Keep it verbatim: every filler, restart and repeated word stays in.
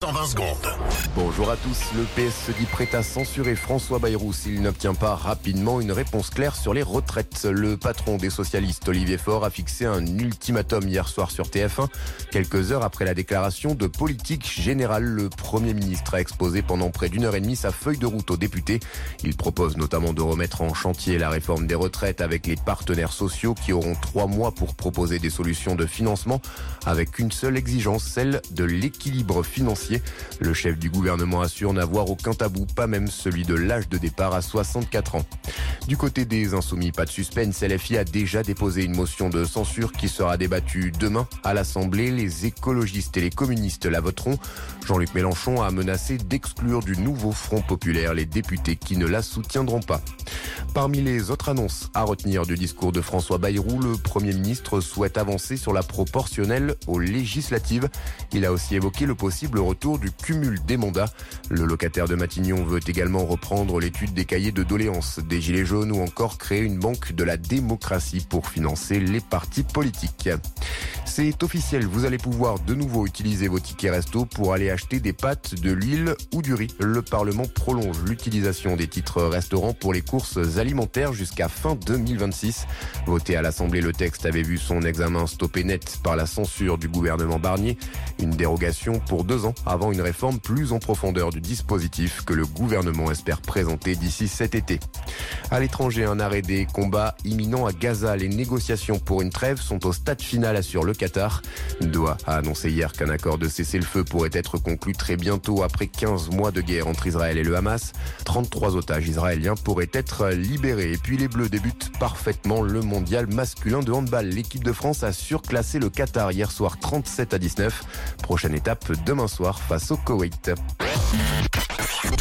En vingt secondes. Bonjour à tous, le P S se dit prêt à censurer François Bayrou s'il n'obtient pas rapidement une réponse claire sur les retraites. Le patron des socialistes, Olivier Faure, a fixé un ultimatum hier soir sur T F un. Quelques heures après la déclaration de politique générale, le Premier ministre a exposé pendant près d'une heure et demie sa feuille de route aux députés. Il propose notamment de remettre en chantier la réforme des retraites avec les partenaires sociaux qui auront trois mois pour proposer des solutions de financement avec une seule exigence, celle de l'équilibre financier. Le chef du gouvernement assure n'avoir aucun tabou, pas même celui de l'âge de départ à soixante-quatre ans. Du côté des Insoumis, pas de suspense, L F I a déjà déposé une motion de censure qui sera débattue demain à l'Assemblée. Les écologistes et les communistes la voteront. Jean-Luc Mélenchon a menacé d'exclure du nouveau Front populaire les députés qui ne la soutiendront pas. Parmi les autres annonces à retenir du discours de François Bayrou, le Premier ministre souhaite avancer sur la proportionnelle aux législatives. Il a aussi évoqué le possible retour du cumul des mandats. Le locataire de Matignon veut également reprendre l'étude des cahiers de doléances des Gilets jaunes ou encore créer une banque de la démocratie pour financer les partis politiques. C'est officiel, vous allez pouvoir de nouveau utiliser vos tickets resto pour aller acheter des pâtes, de l'huile ou du riz. Le Parlement prolonge l'utilisation des titres restaurants pour les courses alimentaires jusqu'à fin deux mille vingt-six. Voté à l'Assemblée, le texte avait vu son examen stoppé net par la censure du gouvernement Barnier. Une dérogation pour deux ans avant une réforme plus en profondeur du dispositif que le gouvernement espère présenter d'ici cet été. À l'étranger, un arrêt des combats imminent à Gaza. Les négociations pour une trêve sont au stade final, assure le Qatar. Doha a annoncé hier qu'un accord de cessez-le-feu pourrait être conclu très bientôt après quinze mois de guerre entre Israël et le Hamas. trente-trois otages israéliens pourraient être libérés. Et puis les Bleus débutent parfaitement le mondial masculin de handball. L'équipe de France a surclassé le Qatar hier soir trente-sept à dix-neuf. Prochaine étape demain soir face au Koweït.